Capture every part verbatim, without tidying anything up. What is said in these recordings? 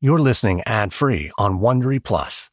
You're listening ad-free on Wondery Plus.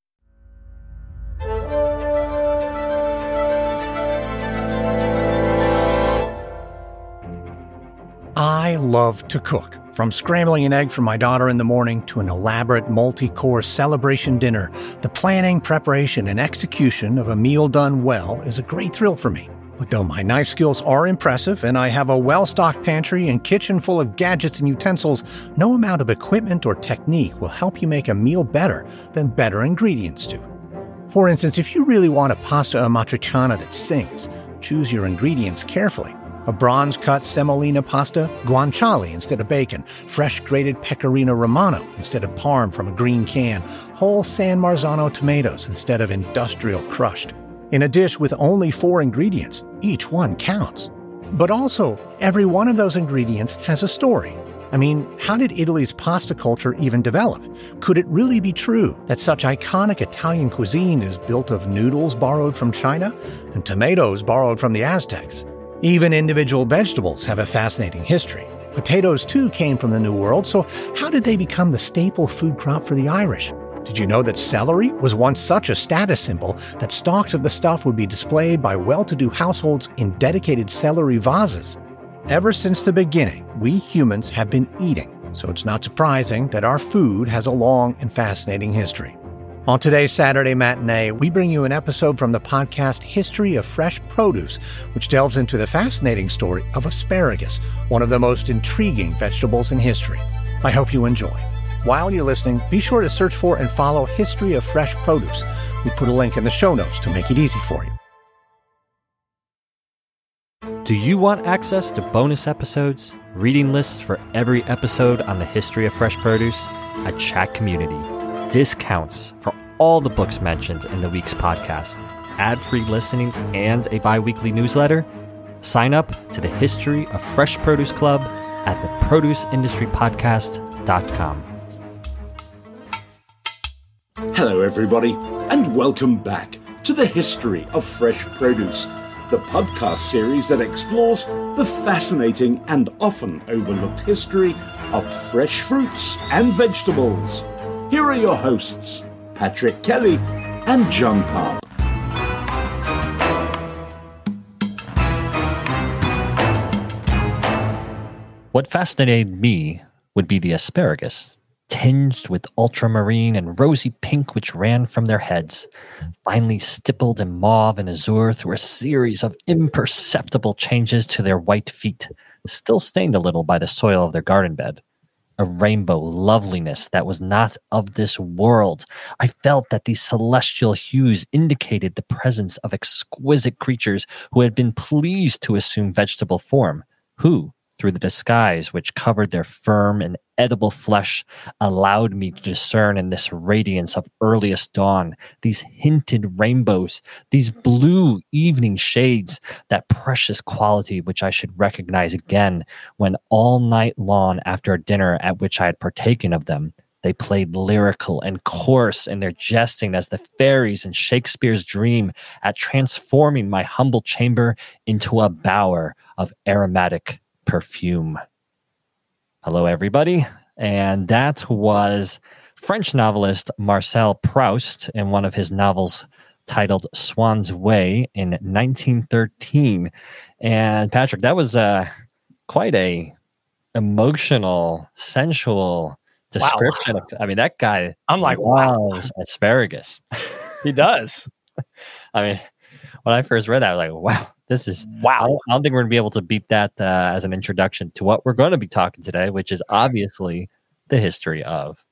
I love to cook. From scrambling an egg for my daughter in the morning to an elaborate multi-course celebration dinner, the planning, preparation, and execution of a meal done well is a great thrill for me. But though my knife skills are impressive and I have a well-stocked pantry and kitchen full of gadgets and utensils, no amount of equipment or technique will help you make a meal better than better ingredients do. For instance, if you really want a pasta amatriciana that sings, choose your ingredients carefully. A bronze-cut semolina pasta, guanciale instead of bacon, fresh grated pecorino romano instead of parm from a green can, whole San Marzano tomatoes instead of industrial crushed. In a dish with only four ingredients, each one counts. But also, every one of those ingredients has a story. I mean, how did Italy's pasta culture even develop? Could it really be true that such iconic Italian cuisine is built of noodles borrowed from China and tomatoes borrowed from the Aztecs? Even individual vegetables have a fascinating history. Potatoes, too, came from the New World, so how did they become the staple food crop for the Irish? Did you know that celery was once such a status symbol that stalks of the stuff would be displayed by well-to-do households in dedicated celery vases? Ever since the beginning, we humans have been eating, so it's not surprising that our food has a long and fascinating history. On today's Saturday Matinee, we bring you an episode from the podcast History of Fresh Produce, which delves into the fascinating story of asparagus, one of the most intriguing vegetables in history. I hope you enjoy. While you're listening, be sure to search for and follow History of Fresh Produce. We put a link in the show notes to make it easy for you. Do you want access to bonus episodes, reading lists for every episode on the history of fresh produce, a chat community, discounts for all the books mentioned in the week's podcast, ad-free listening, and a bi-weekly newsletter? Sign up to the History of Fresh Produce Club at the produce industry podcast dot com. Hello, everybody, and welcome back to the History of Fresh Produce, the podcast series that explores the fascinating and often overlooked history of fresh fruits and vegetables. Here are your hosts, Patrick Kelly and John Park. What fascinated me would be the asparagus, tinged with ultramarine and rosy pink which ran from their heads, finely stippled in mauve and azure through a series of imperceptible changes to their white feet, still stained a little by the soil of their garden bed. A rainbow loveliness that was not of this world. I felt that these celestial hues indicated the presence of exquisite creatures who had been pleased to assume vegetable form, who, through the disguise which covered their firm and edible flesh, allowed me to discern in this radiance of earliest dawn, these hinted rainbows, these blue evening shades, that precious quality which I should recognize again when all night long after a dinner at which I had partaken of them, they played lyrical and coarse in their jesting as the fairies in Shakespeare's dream at transforming my humble chamber into a bower of aromatic perfume. Hello, everybody. And that was French novelist Marcel Proust in one of his novels titled Swann's Way in nineteen thirteen. And Patrick, that was uh, quite a emotional, sensual description. Wow. Of, I mean, that guy I'm like, loves wow. asparagus. He does. I mean, when I first read that, I was like, wow. This is wow. I don't, I don't think we're going to be able to beat that uh, as an introduction to what we're going to be talking today, which is obviously the history of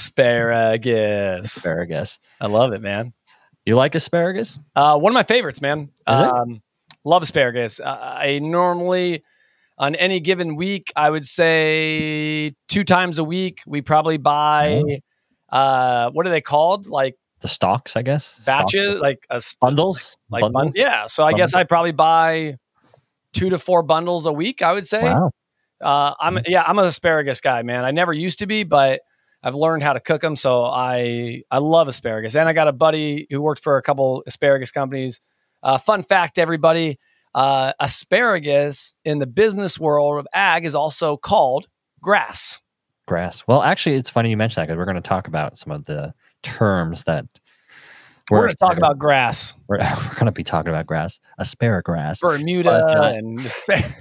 asparagus. Asparagus. I love it, man. You like asparagus? Uh, one of my favorites, man. Is um, it? Love asparagus. Uh, I normally, on any given week, I would say two times a week, we probably buy, mm-hmm. uh, what are they called? Like, the stalks, I guess. Batches, stalks. like a st- bundles, like bundles? Bun- yeah. So I bundles? guess I probably buy two to four bundles a week. I would say. Wow. Uh, I'm yeah, I'm an asparagus guy, man. I never used to be, but I've learned how to cook them, so I I love asparagus. And I got a buddy who worked for a couple asparagus companies. Uh, fun fact, everybody: uh, asparagus in the business world of ag is also called grass. Grass. Well, actually, it's funny you mentioned that because we're going to talk about some of the terms that we're, we're going to talk about grass. We're, we're going to be talking about grass, asparagus, Bermuda, but, uh, and.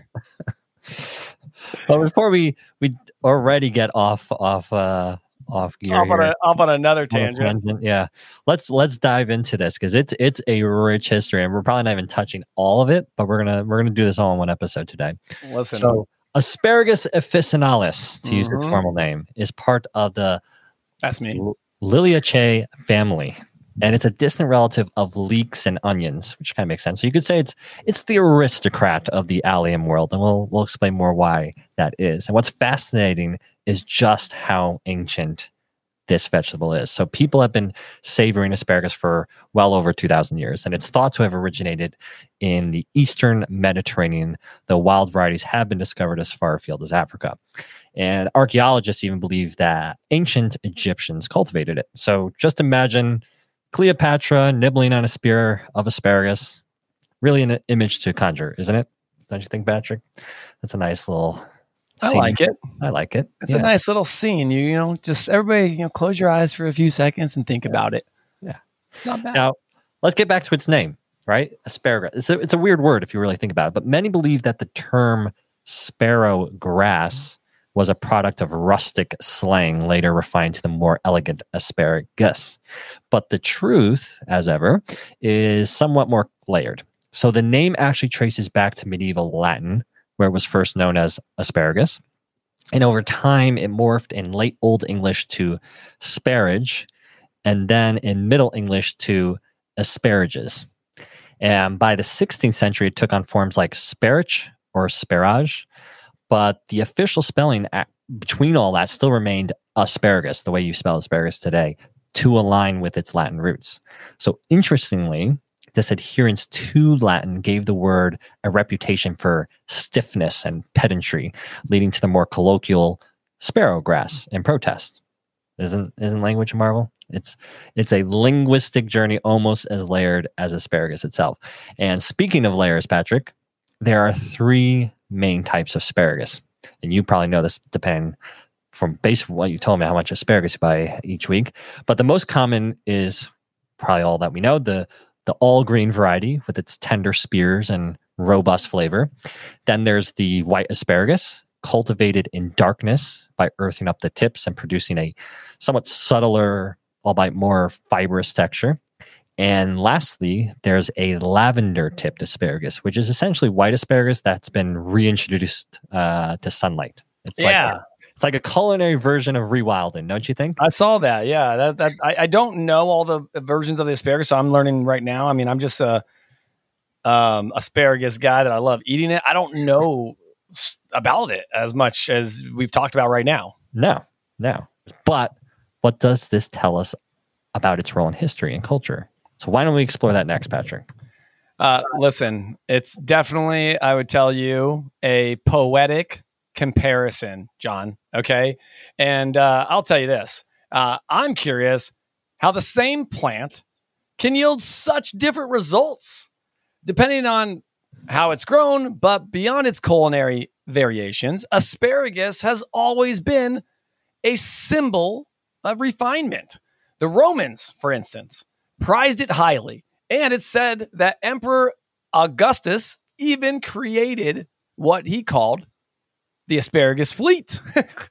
Well, before we we already get off off uh, off gear, off on, here, a, off on another tangent. On tangent, yeah. Let's let's dive into this because it's it's a rich history, and we're probably not even touching all of it, but we're gonna we're gonna do this all in one episode today. Listen. So, Asparagus officinalis, to mm-hmm. use its formal name, is part of the That's me. Liliaceae family. And it's a distant relative of leeks and onions, which kind of makes sense. So you could say it's it's the aristocrat of the allium world, and we'll we'll explain more why that is. And what's fascinating is just how ancient this vegetable is. So people have been savoring asparagus for well over two thousand years, and it's thought to have originated in the eastern Mediterranean, though wild varieties have been discovered as far afield as Africa. And archaeologists even believe that ancient Egyptians cultivated it. So just imagine Cleopatra nibbling on a spear of asparagus. Really an image to conjure, isn't it? Don't you think, Patrick? That's a nice little I scene. like it. I like it. It's yeah. a nice little scene. You, you know, just everybody, you know, close your eyes for a few seconds and think yeah. about it. Yeah. It's not bad. Now, let's get back to its name, right? Asparagus. It's a, it's a weird word if you really think about it, but many believe that the term sparrow grass was a product of rustic slang, later refined to the more elegant asparagus. But the truth, as ever, is somewhat more layered. So the name actually traces back to medieval Latin, where it was first known as asparagus. And over time, it morphed in late Old English to sparage, and then in Middle English to asparagus. And by the sixteenth century, it took on forms like sparage or sparage, but the official spelling between all that still remained asparagus, the way you spell asparagus today, to align with its Latin roots. So interestingly, this adherence to Latin gave the word a reputation for stiffness and pedantry, leading to the more colloquial sparrowgrass in protest. Isn't isn't language a marvel? It's it's a linguistic journey almost as layered as asparagus itself. And speaking of layers, Patrick, there are three main types of asparagus. And you probably know this depending from based on what you told me how much asparagus you buy each week. But the most common is probably all that we know, the the all green variety with its tender spears and robust flavor. Then there's the white asparagus, cultivated in darkness by earthing up the tips and producing a somewhat subtler, albeit more fibrous texture. And lastly, there's a lavender-tipped asparagus, which is essentially white asparagus that's been reintroduced uh, to sunlight. It's yeah. like a, it's like a culinary version of rewilding, don't you think? I saw that. Yeah, that that I, I don't know all the versions of the asparagus, so I'm learning right now. I mean, I'm just a um, asparagus guy that I love eating it. I don't know about it as much as we've talked about right now. No, no. But what does this tell us about its role in history and culture? So why don't we explore that next, Patrick? Uh, listen, it's definitely, I would tell you, a poetic comparison, John. Okay. And uh, I'll tell you this. Uh, I'm curious how the same plant can yield such different results depending on how it's grown, but beyond its culinary variations, asparagus has always been a symbol of refinement. The Romans, for instance, prized it highly, and it's said that Emperor Augustus even created what he called the asparagus fleet.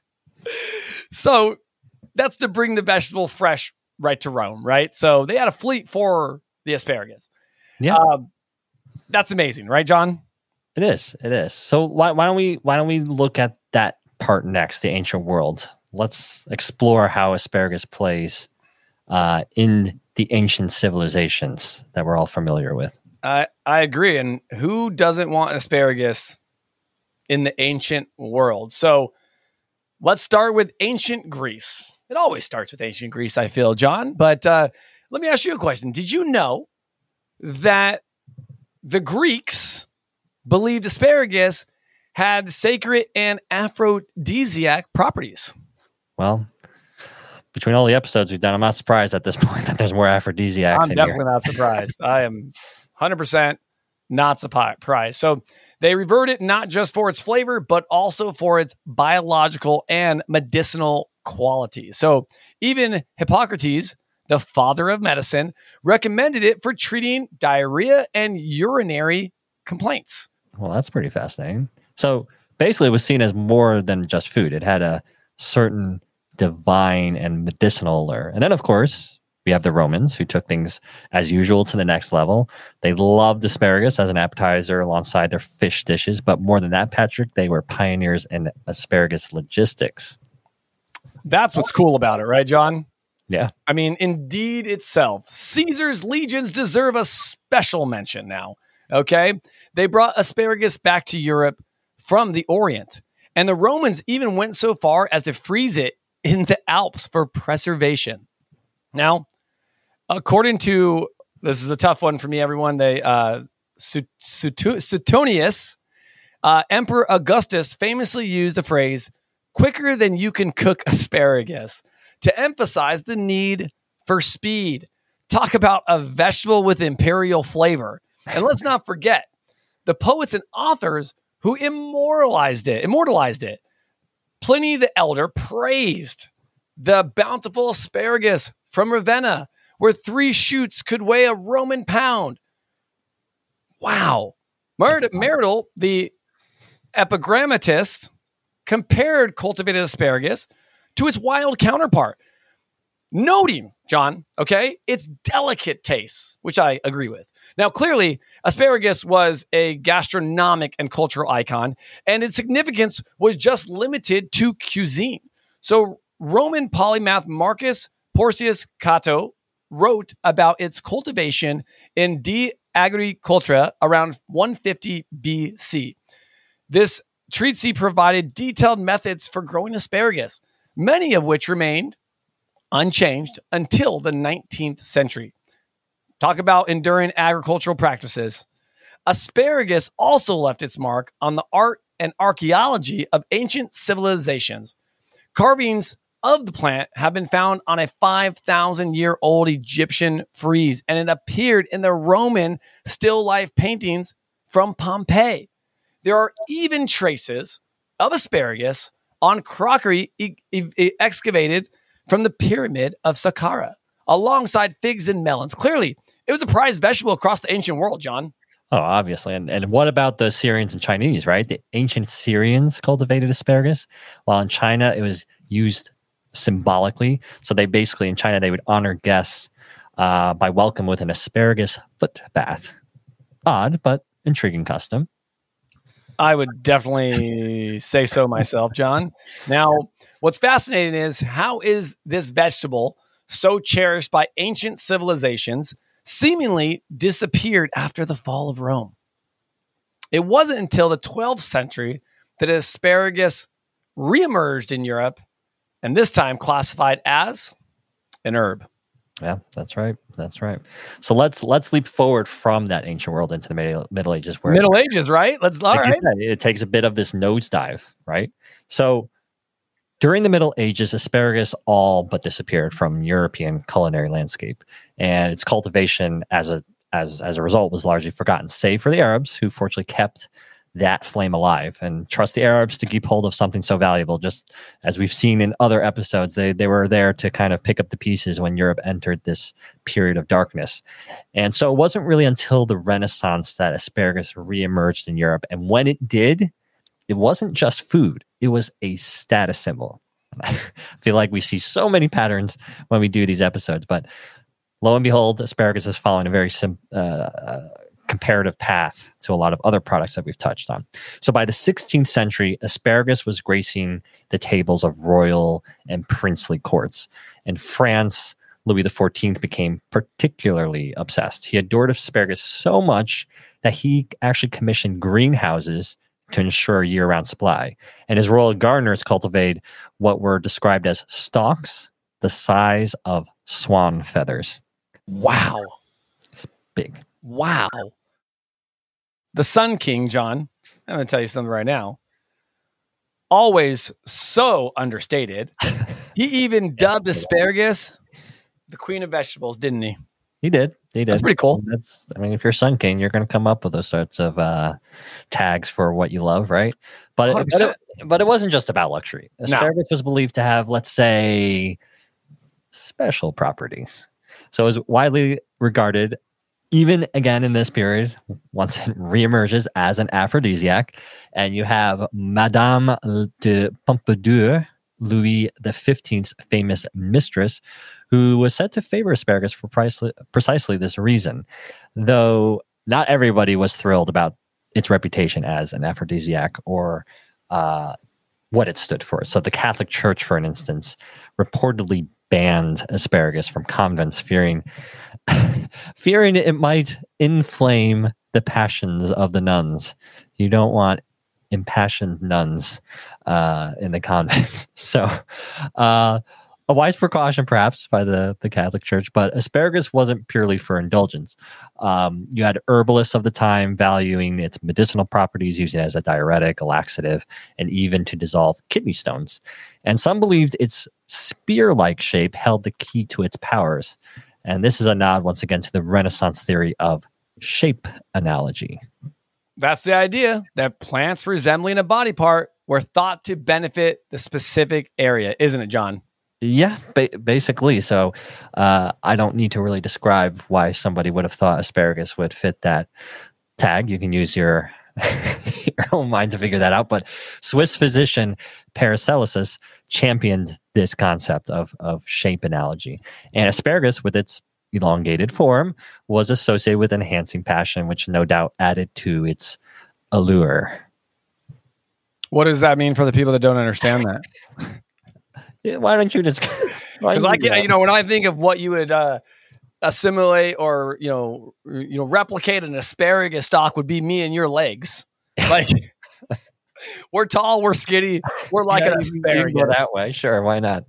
So that's to bring the vegetable fresh right to Rome, right? So they had a fleet for the asparagus. Yeah, um, that's amazing, right, John? It is. It is. So why why don't we why don't we look at that part next, the ancient world? Let's explore how asparagus plays uh, in the ancient civilizations that we're all familiar with. I I agree. And who doesn't want asparagus in the ancient world? So let's start with ancient Greece. It always starts with ancient Greece, I feel, John. But uh, let me ask you a question. Did you know that the Greeks believed asparagus had sacred and aphrodisiac properties? Well, between all the episodes we've done, I'm not surprised at this point that there's more aphrodisiacs I'm in definitely here. not surprised. I am one hundred percent not surprised. So They revere it not just for its flavor, but also for its biological and medicinal qualities. So even Hippocrates, the father of medicine, recommended it for treating diarrhea and urinary complaints. Well, that's pretty fascinating. So basically, it was seen as more than just food. It had a certain divine and medicinal allure. And then, of course, we have the Romans, who took things as usual to the next level. They loved asparagus as an appetizer alongside their fish dishes. But more than that, Patrick, they were pioneers in asparagus logistics. That's what's cool about it, right, John? Yeah. I mean, indeed itself. Caesar's legions deserve a special mention now, okay? They brought asparagus back to Europe from the Orient. And the Romans even went so far as to freeze it in the Alps for preservation. Now, according to, this is a tough one for me, everyone, they, uh, Suetonius, uh, Emperor Augustus famously used the phrase, quicker than you can cook asparagus, to emphasize the need for speed. Talk about a vegetable with imperial flavor. And let's not forget, the poets and authors who immortalized it, immortalized it. Pliny the Elder praised the bountiful asparagus from Ravenna, where three shoots could weigh a Roman pound. Wow. Mer- Meridal, the epigrammatist, compared cultivated asparagus to its wild counterpart, noting, John, okay, its delicate taste, which I agree with. Now, clearly, asparagus was a gastronomic and cultural icon, and its significance was just limited to cuisine. So, Roman polymath Marcus Porcius Cato wrote about its cultivation in De Agricultura around one fifty B C. This treatise provided detailed methods for growing asparagus, many of which remained unchanged until the nineteenth century. Talk about enduring agricultural practices. Asparagus also left its mark on the art and archaeology of ancient civilizations. Carvings of the plant have been found on a five thousand year old Egyptian frieze, and it appeared in the Roman still life paintings from Pompeii. There are even traces of asparagus on crockery e- e- excavated from the pyramid of Saqqara, alongside figs and melons. Clearly, it was a prized vegetable across the ancient world, John. Oh, obviously. And and what about the Syrians and Chinese, right? The ancient Syrians cultivated asparagus, while in China it was used symbolically. So they basically, in China, they would honor guests uh, by welcome with an asparagus foot bath. Odd, but intriguing custom. I would definitely say so myself, John. Now, what's fascinating is how is this vegetable so cherished by ancient civilizations seemingly disappeared after the fall of Rome? It wasn't until the twelfth century that asparagus reemerged in Europe, and this time classified as an herb. Yeah, that's right. That's right. So let's let's leap forward from that ancient world into the Middle, Middle Ages. Where Middle Ages, right? Let's all like right. Said, it takes a bit of this nosedive, right? So during the Middle Ages, asparagus all but disappeared from European culinary landscape, and its cultivation as a as as a result was largely forgotten, save for the Arabs, who fortunately kept that flame alive. And trust the Arabs to keep hold of something so valuable. Just as we've seen in other episodes, they they were there to kind of pick up the pieces when Europe entered this period of darkness. And so it wasn't really until the Renaissance that asparagus reemerged in Europe. And when it did, it wasn't just food. It was a status symbol. I feel like we see so many patterns when we do these episodes, but lo and behold, asparagus is following a very sim, uh, uh, comparative path to a lot of other products that we've touched on. So by the sixteenth century, asparagus was gracing the tables of royal and princely courts. In France, Louis the fourteenth became particularly obsessed. He adored asparagus so much that he actually commissioned greenhouses to ensure a year-round supply. And his royal gardeners cultivated what were described as stalks the size of swan feathers. Wow. It's big. Wow. The Sun King, John, I'm going to tell you something right now. Always so understated. He even dubbed asparagus the queen of vegetables, didn't he? He did. He did. That's pretty cool. That's. I mean, if you're Sun King, you're going to come up with those sorts of uh, tags for what you love, right? But it, but, it, but it wasn't just about luxury. Asparagus no. was believed to have, let's say, special properties. So it was widely regarded, even again in this period, once it reemerges as an aphrodisiac. And you have Madame de Pompadour, Louis the fifteenth's famous mistress, who was said to favor asparagus for precisely, precisely this reason. Though not everybody was thrilled about its reputation as an aphrodisiac or uh, what it stood for. So the Catholic Church, for an instance, reportedly banned asparagus from convents, fearing fearing it might inflame the passions of the nuns. You don't want impassioned nuns uh, in the convents. So uh, a wise precaution, perhaps, by the, the Catholic Church, but asparagus wasn't purely for indulgence. Um, you had herbalists of the time valuing its medicinal properties, using it as a diuretic, a laxative, and even to dissolve kidney stones. And some believed its spear-like shape held the key to its powers. And this is a nod, once again, to the Renaissance theory of shape analogy. That's the idea, that plants resembling a body part were thought to benefit the specific area, isn't it, John? Yeah, ba- basically. So uh, I don't need to really describe why somebody would have thought asparagus would fit that tag. You can use your, your own mind to figure that out. But Swiss physician Paracelsus championed this concept of, of shape analogy. And asparagus, with its elongated form, was associated with enhancing passion, which no doubt added to its allure. What does that mean for the people that don't understand that? Why don't you just? Because I can, you know, when I think of what you would uh, assimilate or you know, you know, replicate an asparagus stock would be me and your legs. Like we're tall, we're skinny, we're like yeah, an asparagus. You can go that way, sure, why not?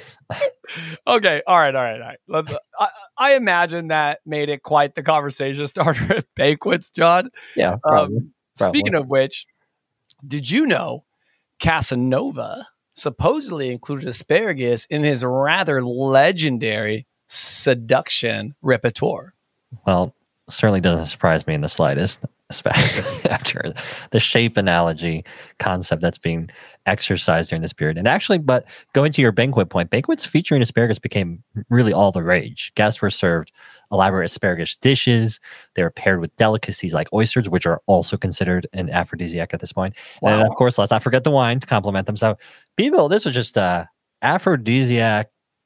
Okay, all right, all right, all right. Let's. I, I imagine that made it quite the conversation starter at banquets, John. Yeah. Probably, um, probably. Speaking of which, did you know Casanova supposedly included asparagus in his rather legendary seduction repertoire? Well, certainly doesn't surprise me in the slightest, especially after the shape analogy concept that's being exercised during this period. And actually, but going to your banquet point, banquets featuring asparagus became really all the rage. Guests were served elaborate asparagus dishes. They were paired with delicacies like oysters, which are also considered an aphrodisiac at this point. Wow. And of course, let's not forget the wine to complement them. So people, this was just a aphrodisiac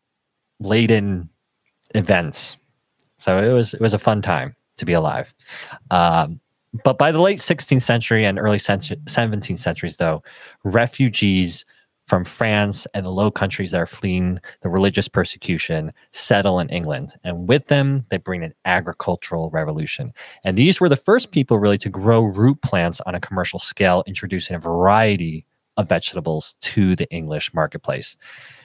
laden events. So it was, it was a fun time to be alive. Um, but by the late sixteenth century and early seventeenth centuries, though, refugees from France and the Low Countries that are fleeing the religious persecution settle in England. And with them, they bring an agricultural revolution. And these were the first people really to grow root plants on a commercial scale, introducing a variety of vegetables to the English marketplace.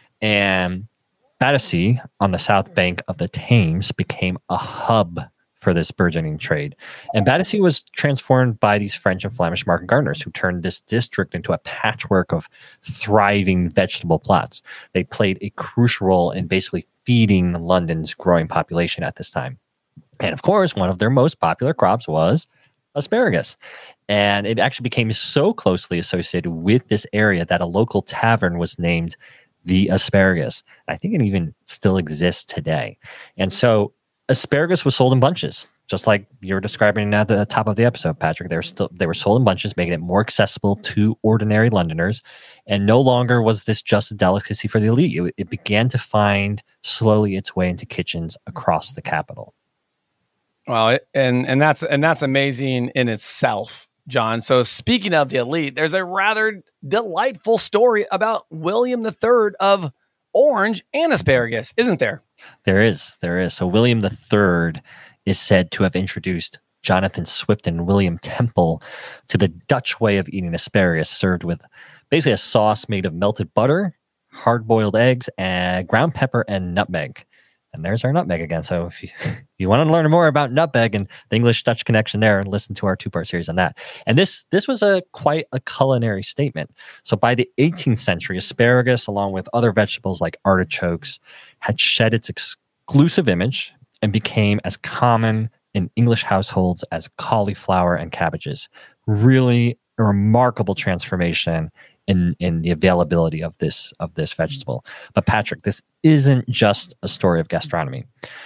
And Battersea, on the south bank of the Thames, became a hub for this burgeoning trade. And Battersea was transformed by these French and Flemish market gardeners who turned this district into a patchwork of thriving vegetable plots. They played a crucial role in basically feeding London's growing population at this time. And of course, one of their most popular crops was asparagus. And it actually became so closely associated with this area that a local tavern was named the Asparagus. I think it even still exists today. And so asparagus was sold in bunches, just like you were describing at the top of the episode, Patrick. They were still they were sold in bunches, making it more accessible to ordinary Londoners. And no longer was this just a delicacy for the elite. It, it began to find slowly its way into kitchens across the capital. Well, and and that's and that's amazing in itself, John. So speaking of the elite, there's a rather delightful story about William the Third of Orange and asparagus, isn't there? There is, there is. So William the Third is said to have introduced Jonathan Swift and William Temple to the Dutch way of eating asparagus, served with basically a sauce made of melted butter, hard-boiled eggs, and ground pepper and nutmeg. And there's our nutmeg again. So if you, if you want to learn more about nutmeg and the English-Dutch connection there, listen to our two-part series on that. And this this was a quite a culinary statement. So by the eighteenth century, asparagus, along with other vegetables like artichokes, had shed its exclusive image and became as common in English households as cauliflower and cabbages. Really a remarkable transformation in, in the availability of this of this vegetable. But Patrick, this isn't just a story of gastronomy.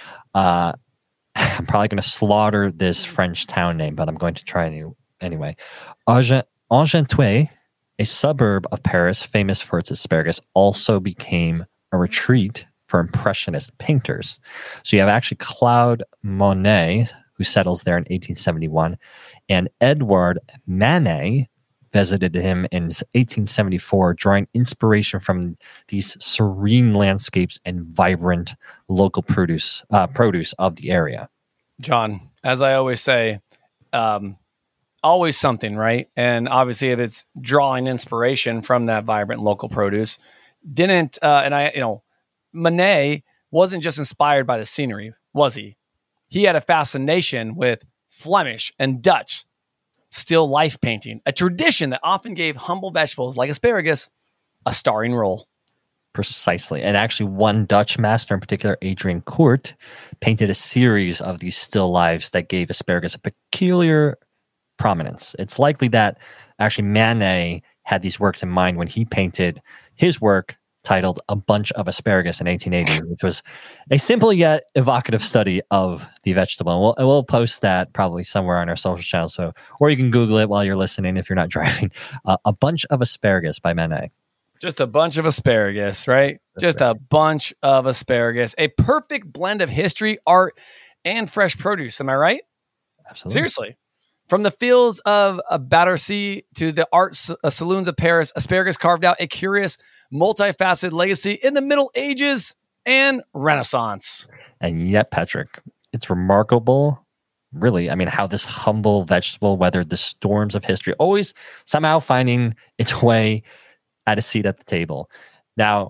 Uh, I'm probably going to slaughter this French town name, but I'm going to try any, anyway. Argent, Argenteuil, a suburb of Paris famous for its asparagus, also became a retreat for Impressionist painters. So you have actually Claude Monet, who settles there in eighteen seventy-one, and Edouard Manet visited him in eighteen seventy-four, drawing inspiration from these serene landscapes and vibrant local produce uh, produce of the area. John, as I always say, um, always something, right? And obviously, if it's drawing inspiration from that vibrant local produce, didn't uh, and I, you know, Manet wasn't just inspired by the scenery, was he? He had a fascination with Flemish and Dutch still life painting, a tradition that often gave humble vegetables like asparagus a starring role. Precisely. And actually, one Dutch master in particular, Adrian Court, painted a series of these still lifes that gave asparagus a peculiar prominence. It's likely that actually Manet had these works in mind when he painted his work titled A Bunch of Asparagus in eighteen eighty, which was a simple yet evocative study of the vegetable. And we'll, and we'll post that probably somewhere on our social channels. So, or you can Google it while you're listening if you're not driving. Uh, A Bunch of Asparagus by Manet. Just a bunch of asparagus, right? That's Just right. A bunch of asparagus. A perfect blend of history, art, and fresh produce. Am I right? Absolutely. Seriously. From the fields of Battersea to the art uh, saloons of Paris, asparagus carved out a curious, multifaceted legacy in the Middle Ages and Renaissance. And yet, Patrick, it's remarkable, really, I mean, how this humble vegetable weathered the storms of history, always somehow finding its way at a seat at the table. Now,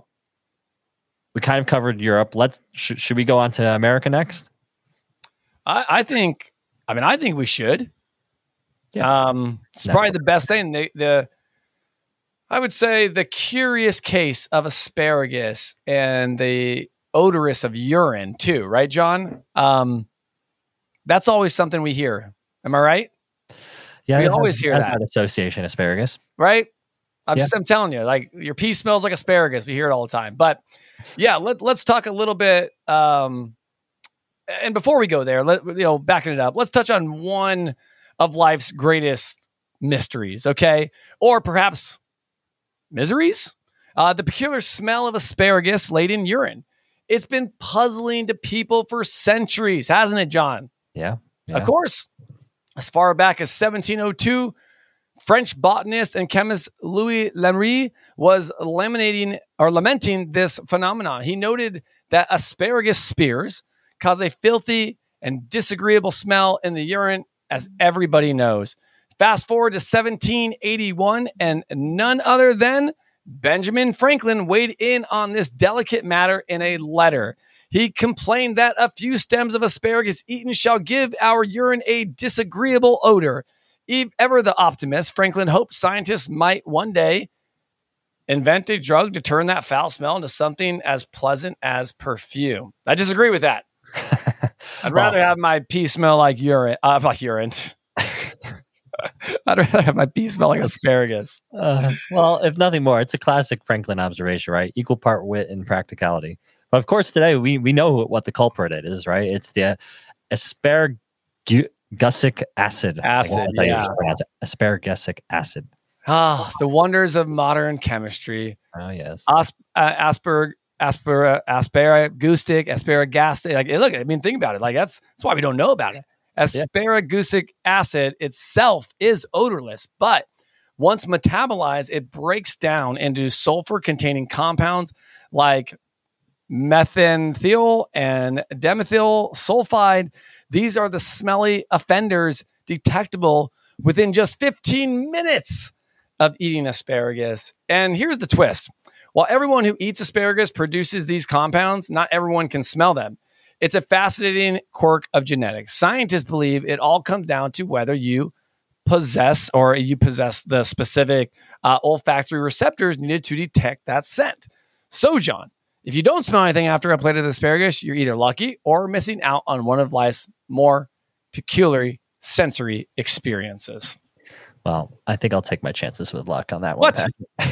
we kind of covered Europe. Let's sh- should we go on to America next? I, I think, I mean, I think we should. Yeah. Um, it's no. probably the best thing. The, the, I would say the curious case of asparagus and the odorous of urine too, right, John? Um, that's always something we hear. Am I right? Yeah, we always hear that. that association asparagus, right? I'm, yeah. just, I'm telling you, like your pee smells like asparagus. We hear it all the time. But yeah, let, let's talk a little bit. Um, and before we go there, let, you know, backing it up, let's touch on one of life's greatest mysteries, okay? Or perhaps miseries? Uh, the peculiar smell of asparagus laid in urine. It's been puzzling to people for centuries, hasn't it, John? Yeah. yeah. Of course. As far back as seventeen oh two, French botanist and chemist Louis Lemery was laminating or lamenting this phenomenon. He noted that asparagus spears cause a filthy and disagreeable smell in the urine, as everybody knows. Fast forward to seventeen eighty-one, and none other than Benjamin Franklin weighed in on this delicate matter in a letter. He complained that a few stems of asparagus eaten shall give our urine a disagreeable odor. Ever the optimist, Franklin hoped scientists might one day invent a drug to turn that foul smell into something as pleasant as perfume. I disagree with that. I'd rather well, have my pee smell like urine. Uh, like urine. I'd rather have my pee smell like asparagus. Uh, well, if nothing more, it's a classic Franklin observation, right? Equal part wit and practicality. But of course, today we we know what the culprit it is, right? It's the asparagusic acid. Acid, yeah. Asparagusic acid. Ah, the wonders of modern chemistry. Oh yes. Asp- uh, asper. Aspera, asparagusic, asparagastic. Like, look, I mean, think about it. Like, that's that's why we don't know about it. Asparagusic acid itself is odorless, but once metabolized, it breaks down into sulfur-containing compounds like methanethyl and dimethyl sulfide. These are the smelly offenders detectable within just fifteen minutes of eating asparagus. And here's the twist. While everyone who eats asparagus produces these compounds, not everyone can smell them. It's a fascinating quirk of genetics. Scientists believe it all comes down to whether you possess or you possess the specific uh, olfactory receptors needed to detect that scent. So, John, If you don't smell anything after a plate of asparagus, you're either lucky or missing out on one of life's more peculiar sensory experiences. Well, I think I'll take my chances with luck on that one. What?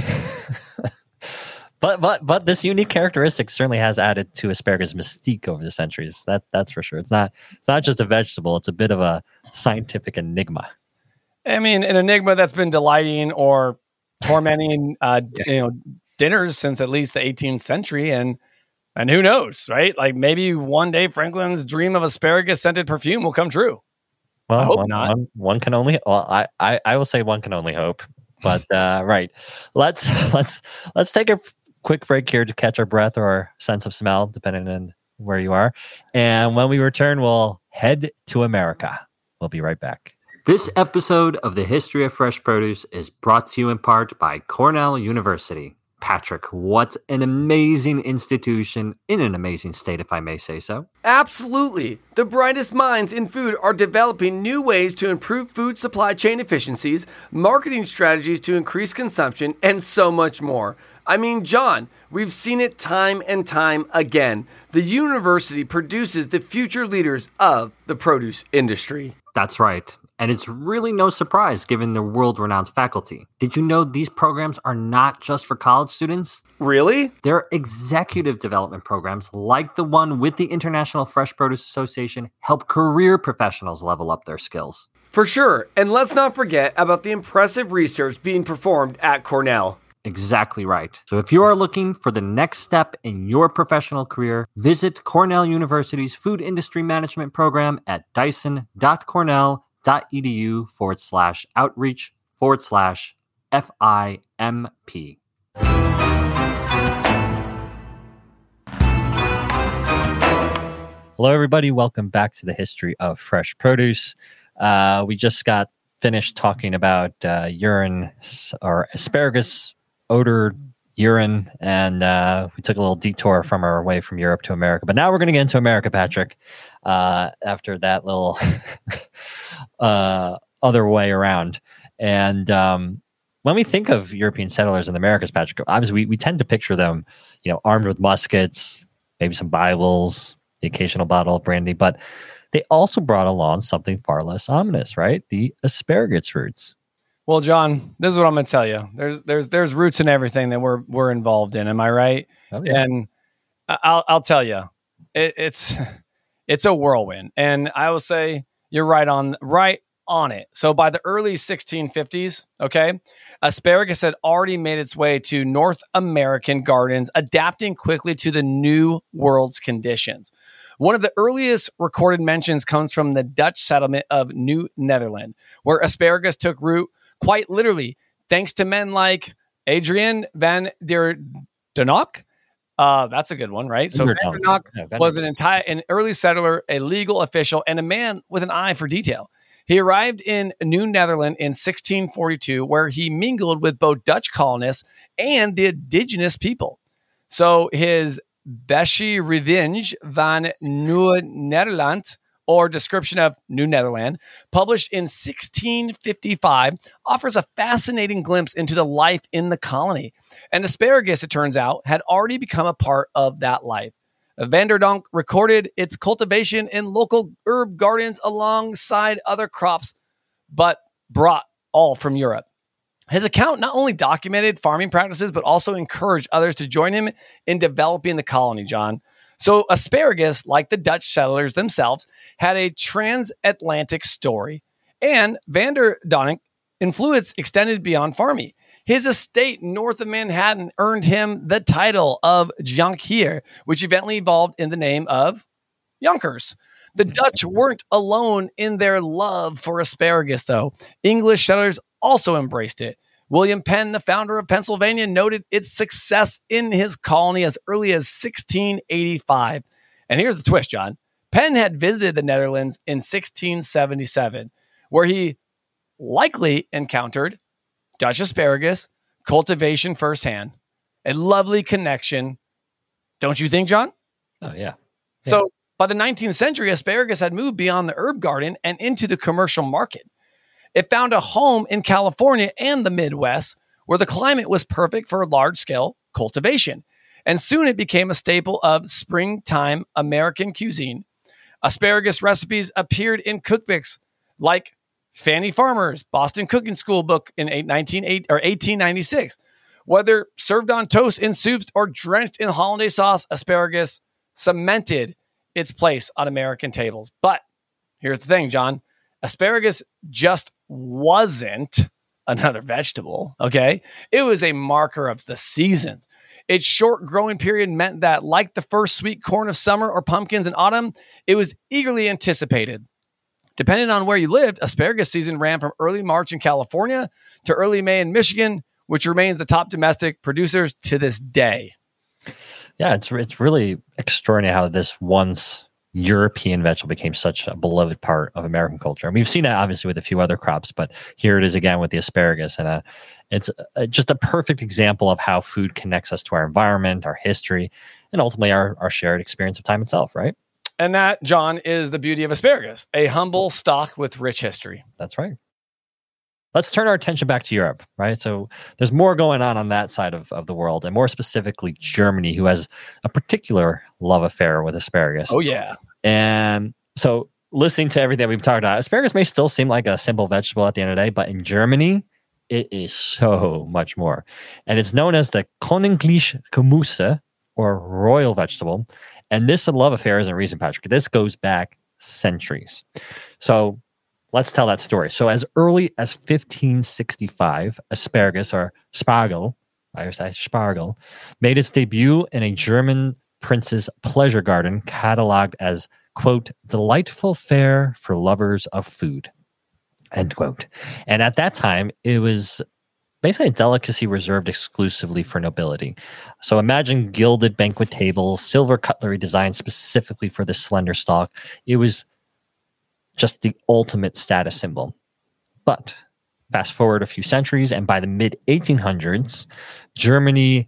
but but but this unique characteristic certainly has added to asparagus mystique over the centuries. That that's for sure. It's not it's not just a vegetable. It's a bit of a scientific enigma. I mean, an enigma that's been delighting or tormenting, uh, yeah. you know, dinners since at least the eighteenth century, and and who knows, right? Like maybe one day Franklin's dream of asparagus scented perfume will come true. Well, I hope one, not. One, one can only. Well, I, I, I will say one can only hope. But uh, right, let's let's let's take a quick break here to catch our breath or our sense of smell, depending on where you are. And when we return, we'll head to America. We'll be right back. This episode of the History of Fresh Produce is brought to you in part by Cornell University. Patrick, what an amazing institution in an amazing state, if I may say so. Absolutely. The brightest minds in food are developing new ways to improve food supply chain efficiencies, marketing strategies to increase consumption, and so much more. I mean, John, we've seen it time and time again. The university produces the future leaders of the produce industry. That's right. And it's really no surprise given their world-renowned faculty. Did you know these programs are not just for college students? Really? Their executive development programs, like the one with the International Fresh Produce Association, help career professionals level up their skills. For sure. And let's not forget about the impressive research being performed at Cornell. Exactly right. So if you are looking for the next step in your professional career, visit Cornell University's Food Industry Management program at dyson.cornell.edu forward slash outreach forward slash F I M P. Hello, everybody. Welcome back to the History of Fresh Produce. Uh, we just got finished talking about uh, urine or asparagus odor urine, and uh, we took a little detour from our way from Europe to America. But now we're going to get into America, Patrick, uh, after that little uh, other way around. And um, when we think of European settlers in the Americas, Patrick, obviously we, we tend to picture them, you know, armed with muskets, maybe some Bibles, the occasional bottle of brandy, but they also brought along something far less ominous, right? The asparagus roots. Well, John, this is what I'm going to tell you. There's there's there's roots in everything that we're we're involved in. Am I right? Oh, yeah. And I'll I'll tell you, it, it's it's a whirlwind. And I will say you're right on right on it. So by the early sixteen fifties, okay, asparagus had already made its way to North American gardens, adapting quickly to the new world's conditions. One of the earliest recorded mentions comes from the Dutch settlement of New Netherland, where asparagus took root quite literally, thanks to men like Adrian van der Donck. Uh, that's a good one, right? So Van der Donck yeah, was an entire, an early settler, a legal official, and a man with an eye for detail. He arrived in New Netherland in sixteen forty-two, where he mingled with both Dutch colonists and the indigenous people. So his Beschrijving van Nieuw Nederland, or Description of New Netherland, published in sixteen fifty-five, offers a fascinating glimpse into the life in the colony. And asparagus, it turns out, had already become a part of that life. Van der Donck recorded its cultivation in local herb gardens alongside other crops, but brought all from Europe. His account not only documented farming practices, but also encouraged others to join him in developing the colony, John. So asparagus, like the Dutch settlers themselves, had a transatlantic story, and Van der Donck influence extended beyond farming. His estate north of Manhattan earned him the title of Jonkheer, which eventually evolved in the name of Yonkers. The Dutch weren't alone in their love for asparagus, though. English settlers also embraced it. William Penn, the founder of Pennsylvania, noted its success in his colony as early as sixteen eighty-five. And here's the twist, John. Penn had visited the Netherlands in sixteen seventy-seven, where he likely encountered Dutch asparagus cultivation firsthand. A lovely connection. Don't you think, John? Oh, yeah. yeah. So by the nineteenth century, asparagus had moved beyond the herb garden and into the commercial market. It found a home in California and the Midwest, where the climate was perfect for large-scale cultivation. and soon it became a staple of springtime American cuisine. Asparagus recipes appeared in cookbooks like Fanny Farmer's Boston Cooking School book in eighteen ninety-six. Whether served on toast, in soups, or drenched in hollandaise sauce, asparagus cemented its place on American tables. But here's the thing, John. Asparagus just wasn't another vegetable, okay? It was a marker of the seasons. Its short growing period meant that, like the first sweet corn of summer or pumpkins in autumn, it was eagerly anticipated. Depending on where you lived, asparagus season ran from early March in California to early May in Michigan, which remains the top domestic producers to this day. Yeah, it's it's really extraordinary how this once European vegetable became such a beloved part of American culture. And we've seen that obviously with a few other crops, but here it is again with the asparagus. And uh, it's uh, just a perfect example of how food connects us to our environment, our history, and ultimately our, our shared experience of time itself, right? And that, John, is the beauty of asparagus, a humble stock with rich history. That's right. Let's turn our attention back to Europe, right? So there's more going on on that side of, of the world, and more specifically Germany, who has a particular love affair with asparagus. Oh, yeah. And so listening to everything we've talked about, asparagus may still seem like a simple vegetable at the end of the day, but in Germany, it is so much more. And it's known as the Königliche Gemüse, or royal vegetable. And this love affair isn't recent, Patrick. This goes back centuries. So let's tell that story. So as early as fifteen sixty-five, asparagus, or Spargel, I say Spargel, made its debut in a German prince's pleasure garden, cataloged as, quote, delightful fare for lovers of food, end quote. And at that time, it was basically a delicacy reserved exclusively for nobility. So imagine gilded banquet tables, silver cutlery designed specifically for this slender stalk. It was just the ultimate status symbol. But fast forward a few centuries, and by the mid eighteen hundreds, Germany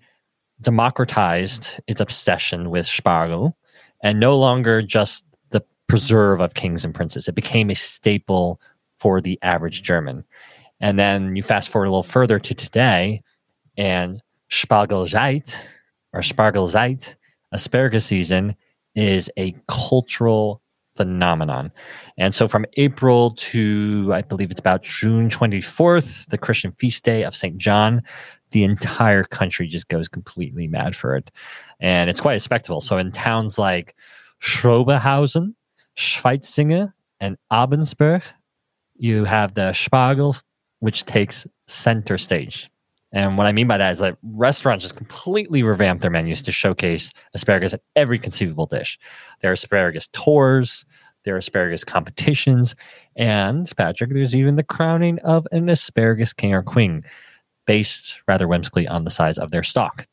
democratized its obsession with Spargel, and no longer just the preserve of kings and princes. It became a staple for the average German. And then you fast forward a little further to today, and Spargelzeit, or Spargelzeit, asparagus season, is a cultural phenomenon. And so from April to, I believe it's about June twenty-fourth, the Christian feast day of Saint John, the entire country just goes completely mad for it. And it's quite a spectacle. So in towns like Schrobenhausen, Schweitzinge, and Abensberg, you have the Spargel, which takes center stage. And what I mean by that is that restaurants just completely revamped their menus to showcase asparagus in every conceivable dish. There are asparagus tours, there are asparagus competitions, and, Patrick, there's even the crowning of an asparagus king or queen, based rather whimsically on the size of their stalk.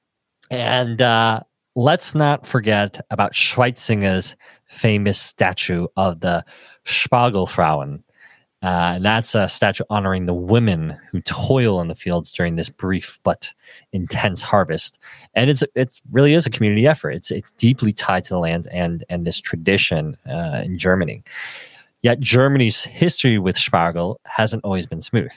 And uh, let's not forget about Schweitzinge's famous statue of the Spargelfrauen. Uh, and that's a statue honoring the women who toil in the fields during this brief but intense harvest. And it's it really is a community effort. It's it's deeply tied to the land and and this tradition uh, in Germany. Yet Germany's history with Spargel hasn't always been smooth.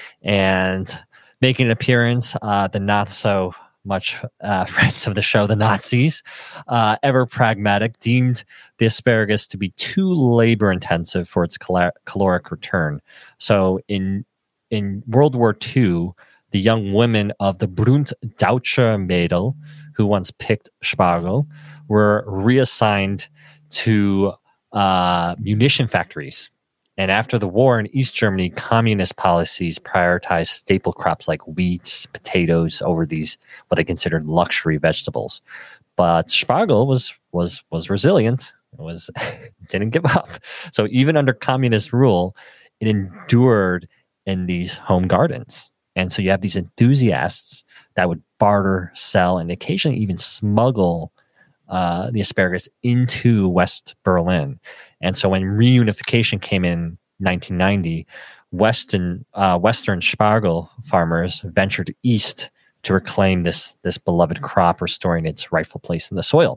And making an appearance, uh, the not so much uh, friends of the show, the Nazis, uh, ever pragmatic, deemed the asparagus to be too labor intensive for its cal- caloric return. So in in World War Two, the young women of the Brunt Deutscher Mädel, who once picked Spargel, were reassigned to uh, munition factories. And after the war in East Germany, communist policies prioritized staple crops like wheat, potatoes over these what they considered luxury vegetables. But Spargel was was was resilient. It was didn't give up. So even under communist rule, it endured in these home gardens. And so you have these enthusiasts that would barter, sell, and occasionally even smuggle uh, the asparagus into West Berlin. And so when reunification came in nineteen ninety, Western uh, Western Spargel farmers ventured east to reclaim this this beloved crop, restoring its rightful place in the soil.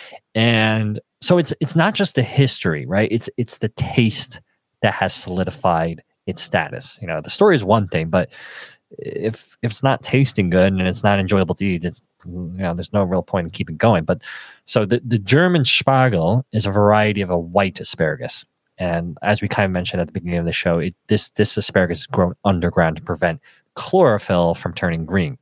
And so it's it's not just the history, right? It's it's the taste that has solidified its status. You know, the story is one thing, but if if it's not tasting good and it's not enjoyable to eat, it's you know, there's no real point in keeping going. But so the, the German Spargel is a variety of a white asparagus. And as we kind of mentioned at the beginning of the show, it, this, this asparagus is grown underground to prevent chlorophyll from turning green.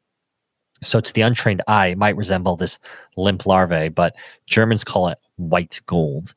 So to the untrained eye, it might resemble this limp larvae, but Germans call it white gold.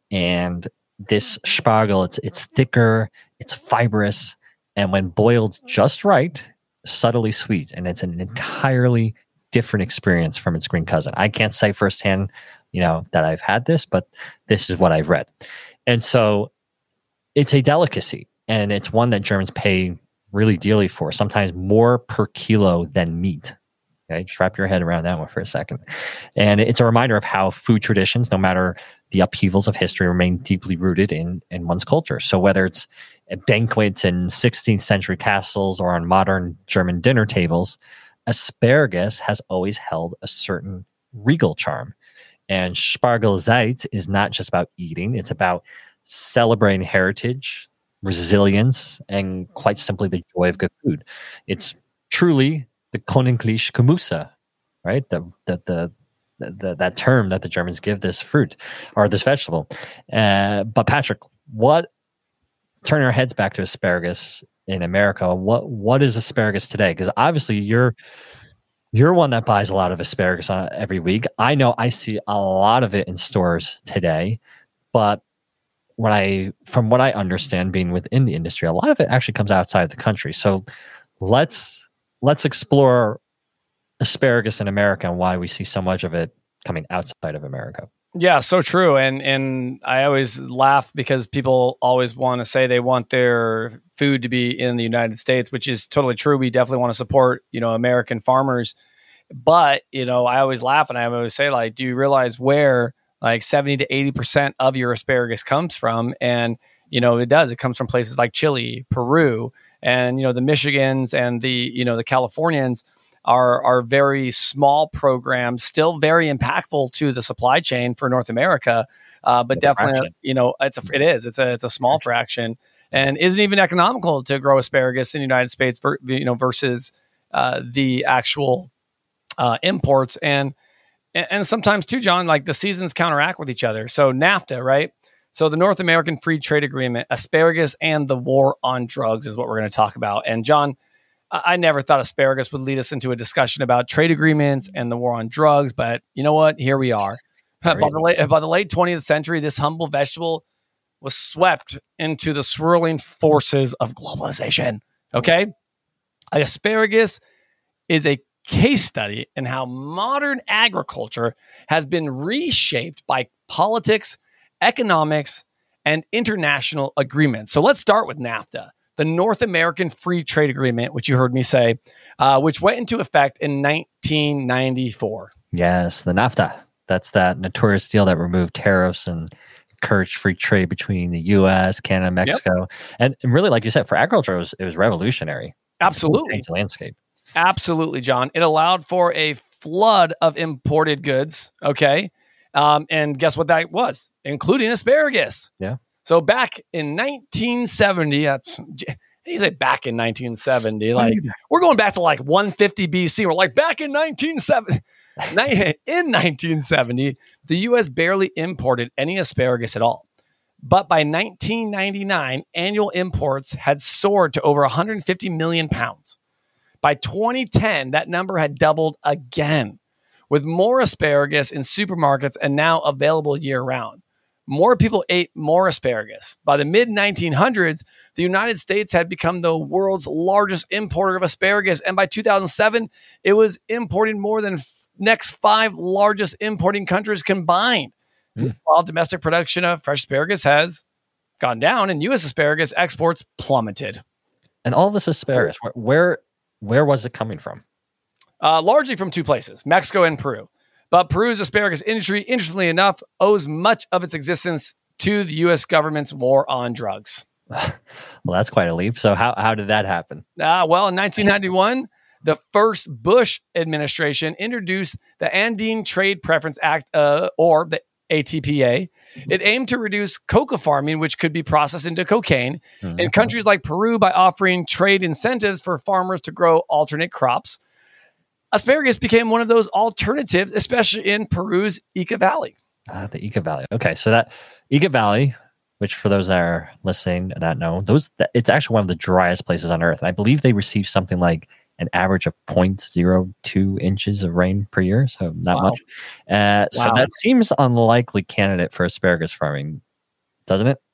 And this Spargel, it's it's thicker, it's fibrous, and when boiled just right, subtly sweet. And it's an entirely different experience from its green cousin. I can't say firsthand, you know, that I've had this, but this is what I've read. And so it's a delicacy, and it's one that Germans pay really dearly for, sometimes more per kilo than meat. Okay, just wrap your head around that one for a second. And it's a reminder of how food traditions, no matter the upheavals of history, remain deeply rooted in, in one's culture. So whether it's at banquets in sixteenth century castles or on modern German dinner tables, asparagus has always held a certain regal charm. And Spargelzeit is not just about eating, it's about celebrating heritage, resilience, and quite simply the joy of good food. It's truly the Königliche Gemüse, right? The, the, the, the, that term that the Germans give this fruit or this vegetable. Uh, but Patrick, what, turning our heads back to asparagus in America, what what is asparagus today? Because obviously you're you're one that buys a lot of asparagus on, every week. I know I see a lot of it in stores today, but when I, from what I understand, being within the industry, a lot of it actually comes outside the country. So let's let's explore asparagus in America and why we see so much of it coming outside of America. Yeah, so true. And and I always laugh because people always want to say they want their food to be in the United States, which is totally true. We definitely want to support, you know, American farmers. But, you know, I always laugh and I always say, like, do you realize where like seventy to eighty percent of your asparagus comes from? And, you know, it does. It comes from places like Chile, Peru, and, you know, the Michigans and the, you know, the Californians are are very small programs, still very impactful to the supply chain for North America, uh, but a definitely, fraction. you know, it's a, it is, it's a, it's a small fraction, and isn't even economical to grow asparagus in the United States, for, you know, versus uh, the actual uh, imports, and and sometimes too, John, like the seasons counteract with each other. So NAFTA, right? So the North American Free Trade Agreement, asparagus and the war on drugs is what we're going to talk about, and John, I never thought asparagus would lead us into a discussion about trade agreements and the war on drugs, but you know what? Here we are. By the, late, by the late twentieth century, this humble vegetable was swept into the swirling forces of globalization. Okay? Asparagus is a case study in how modern agriculture has been reshaped by politics, economics, and international agreements. So let's start with NAFTA. The North American Free Trade Agreement, which you heard me say, uh, which went into effect in nineteen ninety-four. Yes, the NAFTA. That's that notorious deal that removed tariffs and encouraged free trade between the U S, Canada, Mexico. Yep. And, and really, like you said, for agriculture, it was, it was revolutionary. Absolutely. It changed the landscape. Absolutely, John. It allowed for a flood of imported goods, okay? Um, and guess what that was? Including asparagus. Yeah. So back in nineteen seventy, uh, you say back in nineteen seventy, like we're going back to like one fifty B C. We're like back in nineteen seventy. In nineteen seventy, the U S barely imported any asparagus at all. But by nineteen ninety-nine, annual imports had soared to over one hundred fifty million pounds. By twenty ten, that number had doubled again, with more asparagus in supermarkets and now available year-round. More people ate more asparagus. By the mid nineteen hundreds, the United States had become the world's largest importer of asparagus. And by two thousand seven, it was importing more than f- next five largest importing countries combined. Mm. While domestic production of fresh asparagus has gone down and U S asparagus exports plummeted. And all this asparagus, where where, where was it coming from? Uh, largely from two places, Mexico and Peru. But Peru's asparagus industry, interestingly enough, owes much of its existence to the U S government's war on drugs. Well, that's quite a leap. So how, how did that happen? Uh, well, in nineteen ninety-one, the first Bush administration introduced the Andine Trade Preference Act, uh, or the A T P A. It aimed to reduce coca farming, which could be processed into cocaine, mm-hmm. in countries like Peru by offering trade incentives for farmers to grow alternate crops. asparagus became one of those alternatives, especially in Peru's Ica Valley. Uh, the Ica Valley. Okay, so that Ica Valley, which for those that are listening and not know, those that, it's actually one of the driest places on Earth. And I believe they receive something like an average of zero point zero two inches of rain per year, so not Wow. much. Uh, so Wow. that seems unlikely candidate for asparagus farming, doesn't it?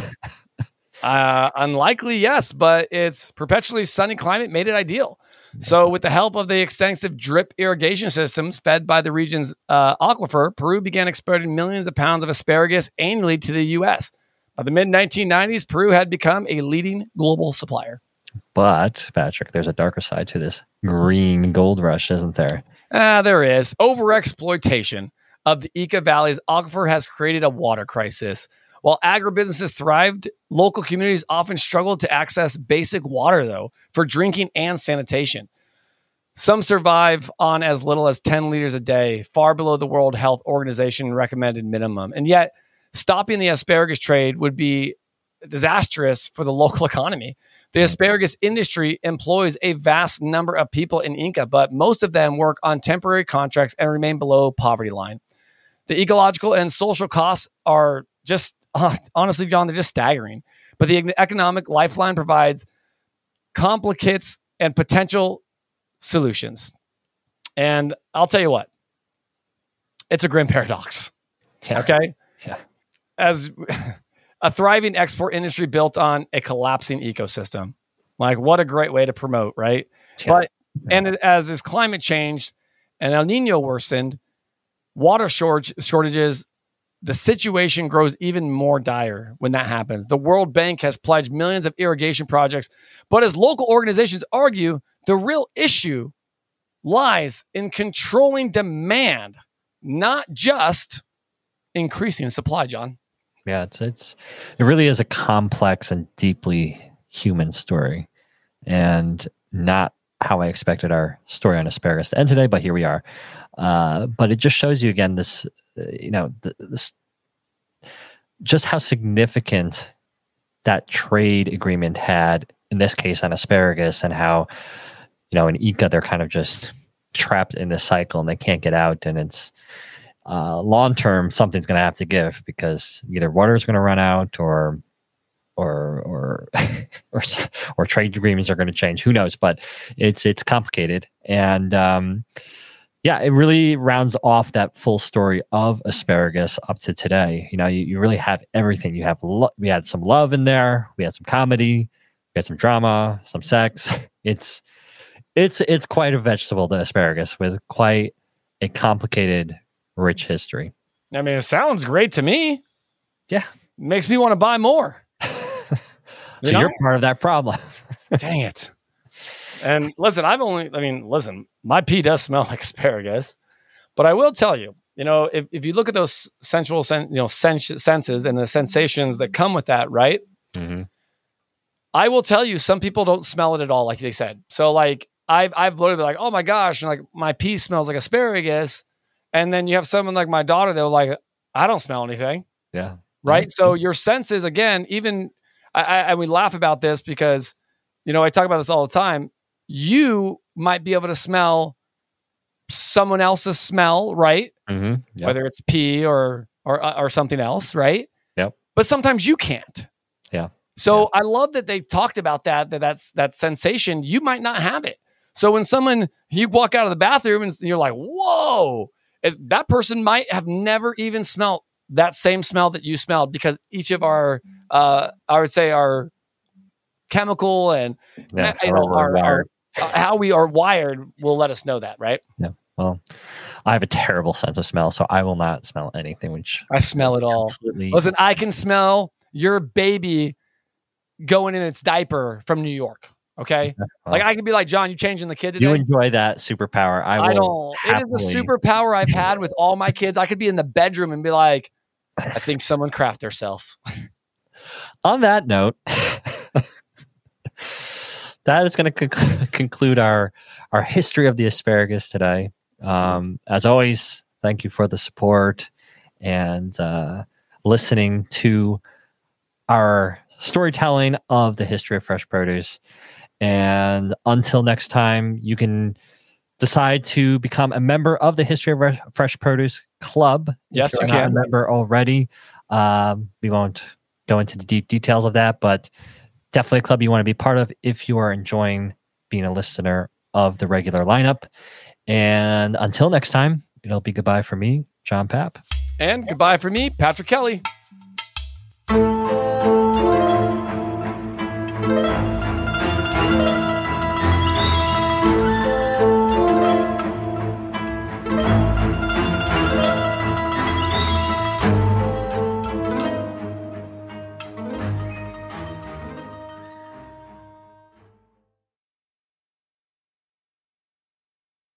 Uh, unlikely, yes, but its perpetually sunny climate made it ideal. So, with the help of the extensive drip irrigation systems fed by the region's uh, aquifer, Peru began exporting millions of pounds of asparagus annually to the U S. By the mid nineteen nineties, Peru had become a leading global supplier. But Patrick, there's a darker side to this green gold rush, isn't there? Ah, there is. Overexploitation of the Ica Valley's aquifer has created a water crisis. While agribusinesses thrived, local communities often struggled to access basic water, though, for drinking and sanitation. Some survive on as little as ten liters a day, far below the World Health Organization recommended minimum. And yet, stopping the asparagus trade would be disastrous for the local economy. The asparagus industry employs a vast number of people in Inca, but most of them work on temporary contracts and remain below poverty line. The ecological and social costs are just, uh, honestly, John, they're just staggering. But the economic lifeline provides complicates and potential solutions. And I'll tell you what, it's a grim paradox. Yeah. Okay? Yeah. As a thriving export industry built on a collapsing ecosystem. Like, what a great way to promote, right? Yeah. But and as as climate changed and El Nino worsened, water shortage, shortages, the situation grows even more dire when that happens. The World Bank has pledged millions of irrigation projects, but as local organizations argue, the real issue lies in controlling demand, not just increasing supply, John. Yeah, it's it's it really is a complex and deeply human story, and not how I expected our story on asparagus to end today. But here we are. Uh, but it just shows you again this, uh, you know, th- this just how significant that trade agreement had in this case on asparagus, and how, you know, in Ica they're kind of just trapped in this cycle and they can't get out, and it's. Uh, long term, something's going to have to give, because either water is going to run out, or or or or or trade agreements are going to change. Who knows? But it's it's complicated, and um, yeah, it really rounds off that full story of asparagus up to today. You know, you, you really have everything. You have lo- we had some love in there, we had some comedy, we had some drama, some sex. It's it's it's quite a vegetable, the asparagus, with quite a complicated, rich history. I mean, it sounds great to me. Yeah. Makes me want to buy more. So You know? you're part of that problem. Dang it. And listen, I've only, I mean, listen, my pee does smell like asparagus, but I will tell you, you know, if, if you look at those sensual, sen- you know, sens- senses and the sensations that come with that, right? Mm-hmm. I will tell you, some people don't smell it at all, like they said. So like, I've, I've literally been like, oh my gosh, and like my pee smells like asparagus. And then you have someone like my daughter, they're like, I don't smell anything. Yeah. Right. So your senses, again, even, I, I, and we laugh about this because, you know, I talk about this all the time. You might be able to smell someone else's smell, right? Mm-hmm. Yep. Whether it's pee or, or, or something else. Right. Yep. But sometimes you can't. Yeah. So Yeah. I love that they talked about that, that that's that sensation. You might not have it. So when someone, you walk out of the bathroom and you're like, whoa, is that person might have never even smelled that same smell that you smelled, because each of our, uh, I would say our chemical and Yeah. you know, Or- or our, our, wired. uh, how we are wired will let us know that, right? Yeah. Well, I have a terrible sense of smell, so I will not smell anything. Which I smell it all. completely. Listen, I can smell your baby going in its diaper from New York. Okay. Well, Like I could be like, John, you changing the kid today? you enjoy that superpower. I, I will don't. It is a happily- superpower I've had with all my kids. I could be in the bedroom and be like, I think someone crapped herself. On that note, that is going to conc- conclude our our history of the asparagus today. Um, as always, thank you for the support and uh, listening to our storytelling of the history of fresh produce. And until next time, you can decide to become a member of the History of Re- Fresh Produce Club. Yes, if you you're not can. a member already. Um, we won't go into the deep details of that, but definitely a club you want to be part of if you are enjoying being a listener of the regular lineup. And until next time, it'll be goodbye for me, John Papp. And goodbye for me, Patrick Kelly.